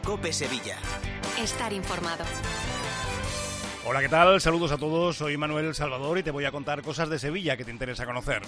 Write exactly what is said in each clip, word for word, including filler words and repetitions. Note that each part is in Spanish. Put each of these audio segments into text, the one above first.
COPE Sevilla. Estar informado. Hola, ¿qué tal? Saludos a todos, soy Manuel Salvador y te voy a contar cosas de Sevilla que te interesa conocer.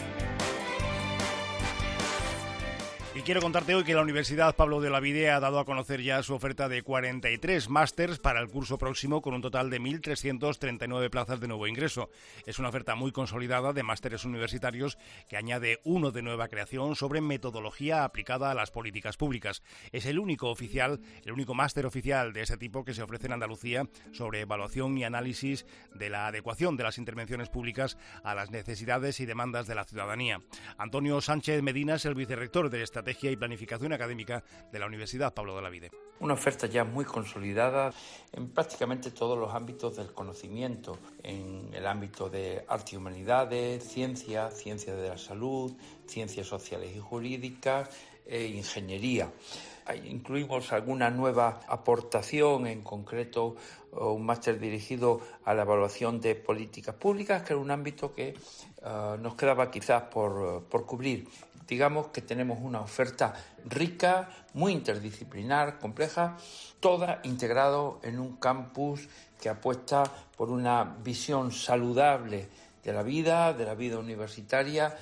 Y quiero contarte hoy que la Universidad Pablo de Olavide ha dado a conocer ya su oferta de cuarenta y tres másters para el curso próximo, con un total de mil trescientas treinta y nueve plazas de nuevo ingreso. Es una oferta muy consolidada de másteres universitarios que añade uno de nueva creación sobre metodología aplicada a las políticas públicas. Es el único oficial, el único máster oficial de ese tipo que se ofrece en Andalucía sobre evaluación y análisis de la adecuación de las intervenciones públicas a las necesidades y demandas de la ciudadanía. Antonio Sánchez Medina es el vicerrector de esta Estrategia y Planificación Académica de la Universidad Pablo de Olavide. Una oferta ya muy consolidada en prácticamente todos los ámbitos del conocimiento, en el ámbito de arte y humanidades, ciencia, ciencia de la salud, ciencias sociales y jurídicas e ingeniería. Incluimos alguna nueva aportación, en concreto un máster dirigido a la evaluación de políticas públicas, que era un ámbito que uh, nos quedaba quizás por, por cubrir. Digamos que tenemos una oferta rica, muy interdisciplinar, compleja, toda integrado en un campus que apuesta por una visión saludable de la vida, de la vida universitaria.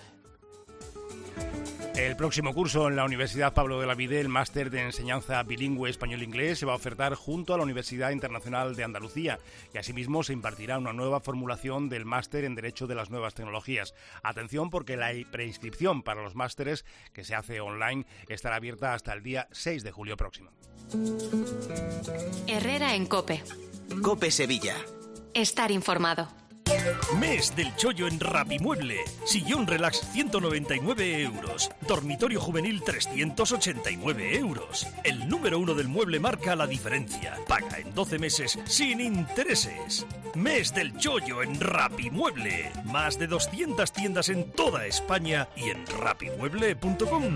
El próximo curso en la Universidad Pablo de Olavide, el máster de enseñanza bilingüe español-inglés, se va a ofertar junto a la Universidad Internacional de Andalucía y asimismo se impartirá una nueva formulación del máster en Derecho de las Nuevas Tecnologías. Atención, porque la preinscripción para los másteres, que se hace online, estará abierta hasta el día seis de julio próximo. Herrera en COPE. COPE Sevilla. Estar informado. Mes del chollo en Rapimueble. Sillón relax ciento noventa y nueve euros. Dormitorio juvenil trescientos ochenta y nueve euros. El número uno del mueble marca la diferencia. Paga en doce meses sin intereses. Mes del chollo en Rapimueble. Más de doscientas tiendas en toda España y en rapimueble punto com.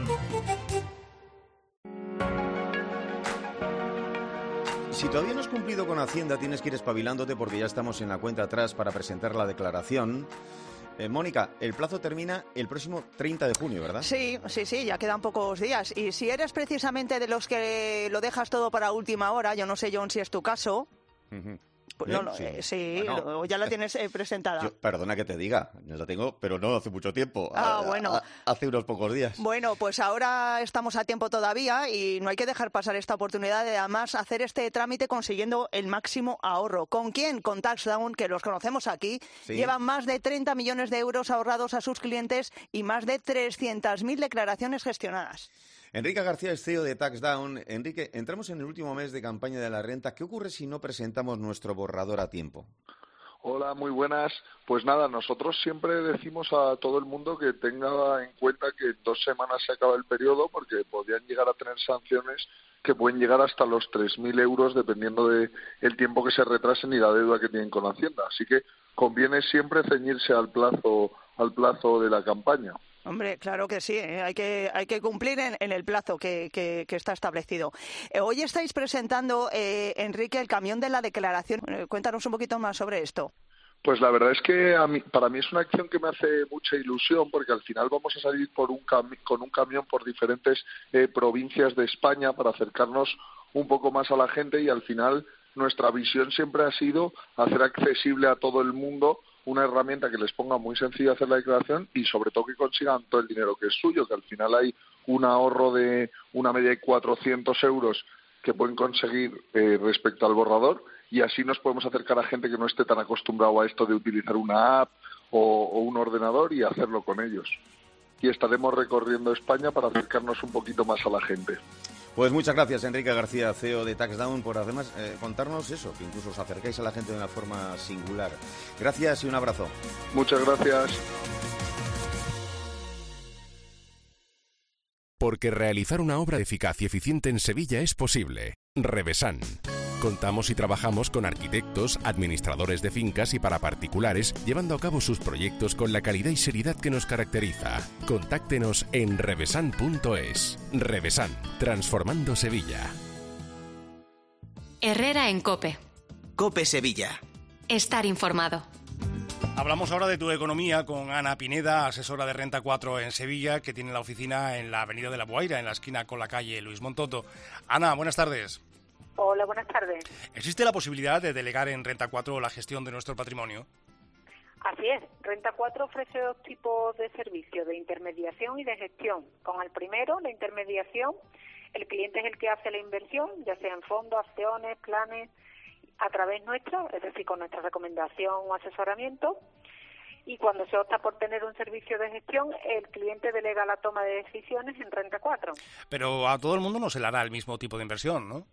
Si todavía no has cumplido con Hacienda, tienes que ir espabilándote porque ya estamos en la cuenta atrás para presentar la declaración. Eh, Mónica, el plazo termina el próximo treinta de junio, ¿verdad? Sí, sí, sí, ya quedan pocos días. Y si eres precisamente de los que lo dejas todo para última hora, yo no sé, John, si es tu caso... Uh-huh. Pues no, no, sí, eh, sí bueno, ya la tienes eh, presentada. Yo, perdona que te diga, yo la tengo, pero no hace mucho tiempo. Ah, a, bueno. A, hace unos pocos días. Bueno, pues ahora estamos a tiempo todavía y no hay que dejar pasar esta oportunidad de además hacer este trámite consiguiendo el máximo ahorro. ¿Con quién? Con TaxDown, que los conocemos aquí. Sí. Llevan más de treinta millones de euros ahorrados a sus clientes y más de trescientas mil declaraciones gestionadas. Enrique García es C E O de TaxDown. Enrique, entramos en el último mes de campaña de la renta. ¿Qué ocurre si no presentamos nuestro borrador a tiempo? Hola, muy buenas. Pues nada, nosotros siempre decimos a todo el mundo que tenga en cuenta que en dos semanas se acaba el periodo, porque podrían llegar a tener sanciones que pueden llegar hasta los tres mil euros dependiendo de el tiempo que se retrasen y la deuda que tienen con Hacienda. Así que conviene siempre ceñirse al plazo, al plazo de la campaña. Hombre, claro que sí, ¿eh? hay que hay que cumplir en, en el plazo que, que, que está establecido. Eh, hoy estáis presentando, eh, Enrique, el camión de la declaración. Eh, cuéntanos un poquito más sobre esto. Pues la verdad es que a mí, para mí es una acción que me hace mucha ilusión, porque al final vamos a salir por un cami- con un camión por diferentes eh, provincias de España para acercarnos un poco más a la gente, y al final nuestra visión siempre ha sido hacer accesible a todo el mundo una herramienta que les ponga muy sencilla hacer la declaración y sobre todo que consigan todo el dinero que es suyo, que al final hay un ahorro de una media de cuatrocientos euros que pueden conseguir eh, respecto al borrador, y así nos podemos acercar a gente que no esté tan acostumbrado a esto de utilizar una app o, o un ordenador y hacerlo con ellos. Y estaremos recorriendo España para acercarnos un poquito más a la gente. Pues muchas gracias, Enrique García, C E O de TaxDown, por además eh, contarnos eso, que incluso os acercáis a la gente de una forma singular. Gracias y un abrazo. Muchas gracias. Porque realizar una obra eficaz y eficiente en Sevilla es posible. Revesan. Contamos y trabajamos con arquitectos, administradores de fincas y para particulares, llevando a cabo sus proyectos con la calidad y seriedad que nos caracteriza. Contáctenos en revesan punto es. Revesan, transformando Sevilla. Herrera en COPE. COPE Sevilla. Estar informado. Hablamos ahora de tu economía con Ana Pineda, asesora de Renta cuatro en Sevilla, que tiene la oficina en la Avenida de la Boaira, en la esquina con la calle Luis Montoto. Ana, buenas tardes. Hola, buenas tardes. ¿Existe la posibilidad de delegar en Renta cuatro la gestión de nuestro patrimonio? Así es, Renta cuatro ofrece dos tipos de servicios, de intermediación y de gestión. Con el primero, la intermediación, el cliente es el que hace la inversión, ya sea en fondos, acciones, planes, a través nuestra, es decir, con nuestra recomendación o asesoramiento. Y cuando se opta por tener un servicio de gestión, el cliente delega la toma de decisiones en Renta cuatro. Pero a todo el mundo no se le hará el mismo tipo de inversión, ¿no?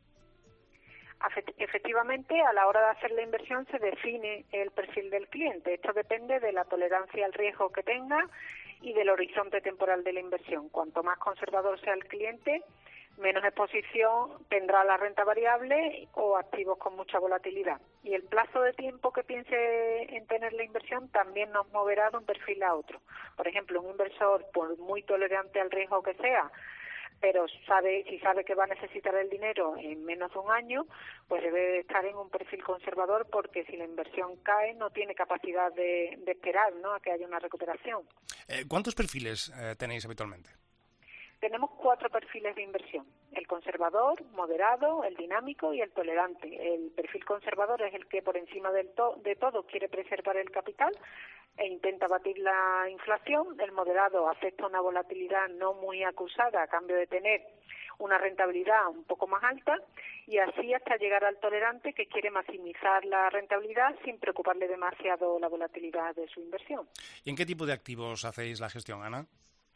Efectivamente, a la hora de hacer la inversión se define el perfil del cliente. Esto depende de la tolerancia al riesgo que tenga y del horizonte temporal de la inversión. Cuanto más conservador sea el cliente, menos exposición tendrá la renta variable o activos con mucha volatilidad. Y el plazo de tiempo que piense en tener la inversión también nos moverá de un perfil a otro. Por ejemplo, un inversor, por muy tolerante al riesgo que sea, pero sabe si sabe que va a necesitar el dinero en menos de un año, pues debe estar en un perfil conservador, porque si la inversión cae no tiene capacidad de, de esperar, ¿no?, a que haya una recuperación. Eh, ¿Cuántos perfiles eh, tenéis habitualmente? Tenemos cuatro perfiles de inversión: el conservador, moderado, el dinámico y el tolerante. El perfil conservador es el que por encima del to- de todo quiere preservar el capital e intenta batir la inflación. El moderado acepta una volatilidad no muy acusada a cambio de tener una rentabilidad un poco más alta, y así hasta llegar al tolerante, que quiere maximizar la rentabilidad sin preocuparle demasiado la volatilidad de su inversión. ¿Y en qué tipo de activos hacéis la gestión, Ana?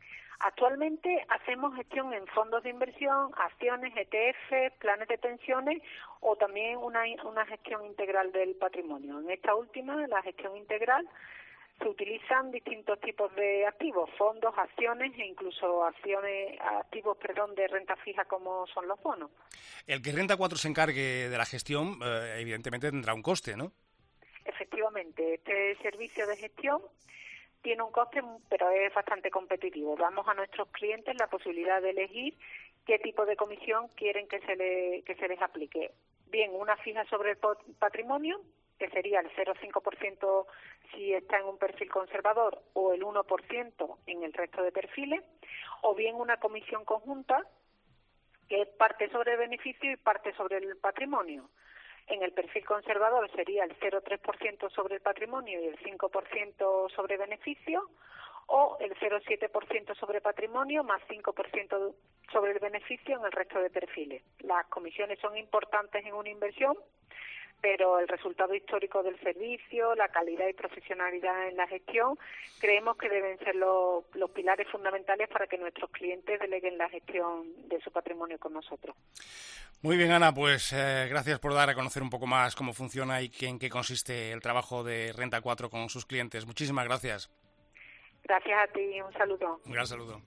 Actualmente hacemos gestión en fondos de inversión, acciones, E T F, planes de pensiones o también una, una gestión integral del patrimonio. En esta última, la gestión integral, se utilizan distintos tipos de activos, fondos, acciones e incluso acciones, activos, perdón, de renta fija como son los bonos. El que Renta cuatro se encargue de la gestión, eh, evidentemente tendrá un coste, ¿no? Efectivamente, este servicio de gestión tiene un coste, pero es bastante competitivo. Damos a nuestros clientes la posibilidad de elegir qué tipo de comisión quieren que se, le, que se les aplique. Bien, una fija sobre el patrimonio, que sería el cero coma cinco por ciento si está en un perfil conservador o el uno por ciento en el resto de perfiles, o bien una comisión conjunta, que es parte sobre el beneficio y parte sobre el patrimonio. En el perfil conservador sería el cero coma tres por ciento sobre el patrimonio y el cinco por ciento sobre beneficio, o el cero coma siete por ciento sobre patrimonio más cinco por ciento sobre el beneficio en el resto de perfiles. Las comisiones son importantes en una inversión, pero el resultado histórico del servicio, la calidad y profesionalidad en la gestión, creemos que deben ser los, los pilares fundamentales para que nuestros clientes deleguen la gestión de su patrimonio con nosotros. Muy bien, Ana, pues eh, gracias por dar a conocer un poco más cómo funciona y en qué consiste el trabajo de Renta cuatro con sus clientes. Muchísimas gracias. Gracias a ti, un saludo. Un gran saludo.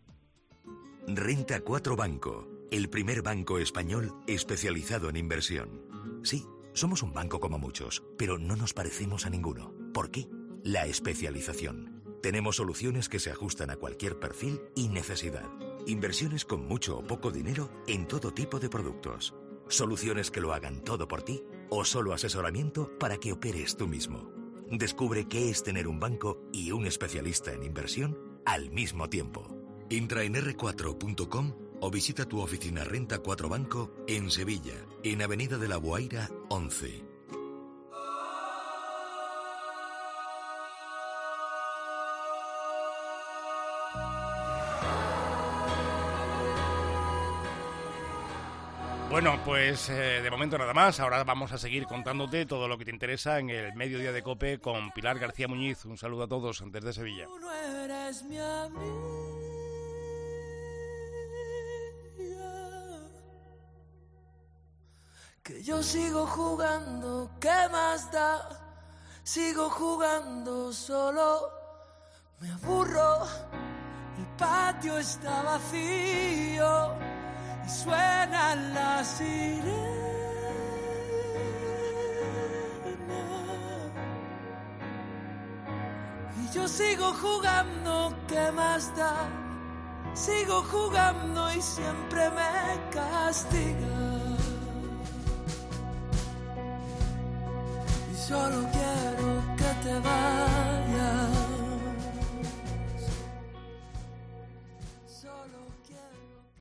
Renta cuatro Banco, el primer banco español especializado en inversión. Sí, somos un banco como muchos, pero no nos parecemos a ninguno. ¿Por qué? La especialización. Tenemos soluciones que se ajustan a cualquier perfil y necesidad. Inversiones con mucho o poco dinero en todo tipo de productos. Soluciones que lo hagan todo por ti o solo asesoramiento para que operes tú mismo. Descubre qué es tener un banco y un especialista en inversión al mismo tiempo. Entra en erre cuatro punto com o visita tu oficina Renta cuatro Banco en Sevilla, en Avenida de la Boaira once. Bueno, pues eh, de momento nada más. Ahora vamos a seguir contándote todo lo que te interesa en el Mediodía de COPE con Pilar García Muñiz. Un saludo a todos desde Sevilla. Tú no eres mi amiga, que yo sigo jugando, ¿qué más da? Sigo jugando solo, me aburro, el patio está vacío y suenan las sirenas. Y yo sigo jugando, ¿qué más da? Sigo jugando y siempre me castiga. Y solo quiero que te vayas.